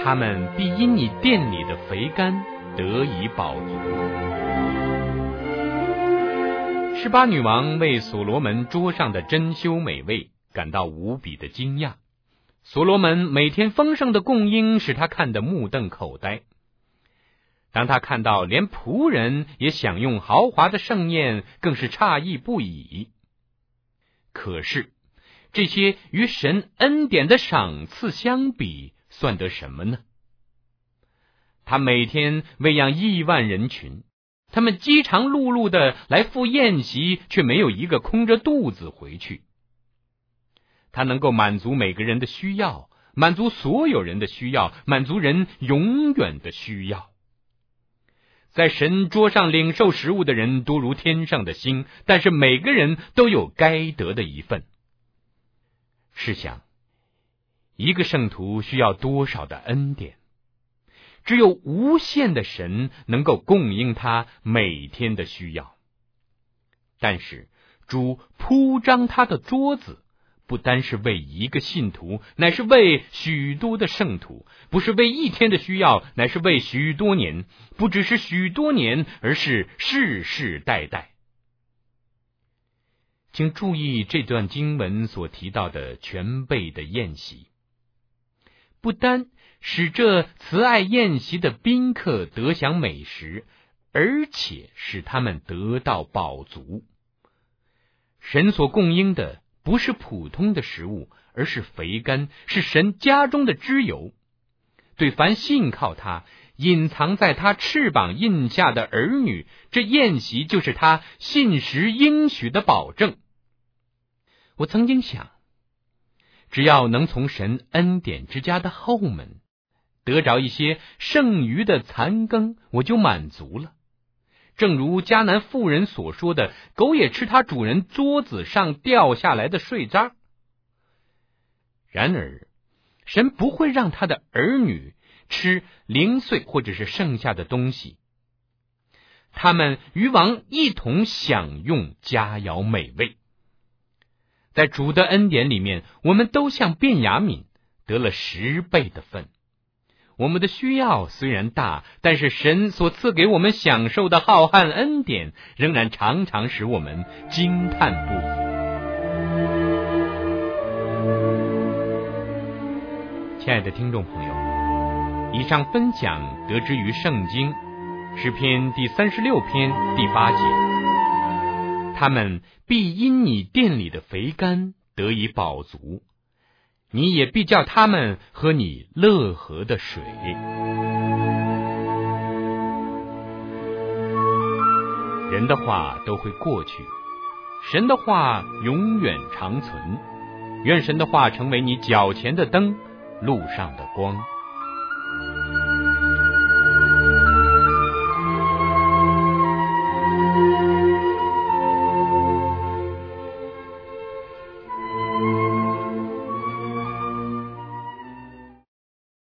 他们必因你殿里的肥甘得以饱足。18女王为所罗门桌上的珍馐美味感到无比的惊讶。所罗门每天丰盛的供应使他看得目瞪口呆。当他看到连仆人也享用豪华的盛宴，更是诧异不已。可是这些与神恩典的赏赐相比，算得什么呢？他每天喂养亿万人群，他们饥肠辘辘的来赴宴席，却没有一个空着肚子回去。他能够满足每个人的需要，满足所有人的需要，满足人永远的需要。在神桌上领受食物的人多如天上的星，但是每个人都有该得的一份。试想，一个圣徒需要多少的恩典？只有无限的神能够供应他每天的需要。但是主铺张他的桌子，不单是为一个信徒，乃是为许多的圣徒；不是为一天的需要，乃是为许多年；不只是许多年，而是世世代代。请注意这段经文所提到的全备的宴席，不单使这慈爱宴席的宾客得享美食，而且使他们得到饱足。神所供应的不是普通的食物，而是肥甘，是神家中的脂油。对凡信靠他、隐藏在他翅膀印下的儿女，这宴席就是他信实应许的保证。我曾经想，只要能从神恩典之家的后门得着一些剩余的残羹，我就满足了。正如迦南妇人所说的，狗也吃他主人桌子上掉下来的碎渣。然而神不会让他的儿女吃零碎或者是剩下的东西，他们与王一同享用佳肴美味。在主的恩典里面，我们都像便雅悯得了10倍的份。我们的需要虽然大，但是神所赐给我们享受的浩瀚恩典，仍然常常使我们惊叹不已。亲爱的听众朋友，以上分享得知于圣经诗篇第36篇第8节，他们必因你殿里的肥甘得以饱足，你也必叫他们喝你乐河的水。人的话都会过去，神的话永远长存。愿神的话成为你脚前的灯，路上的光。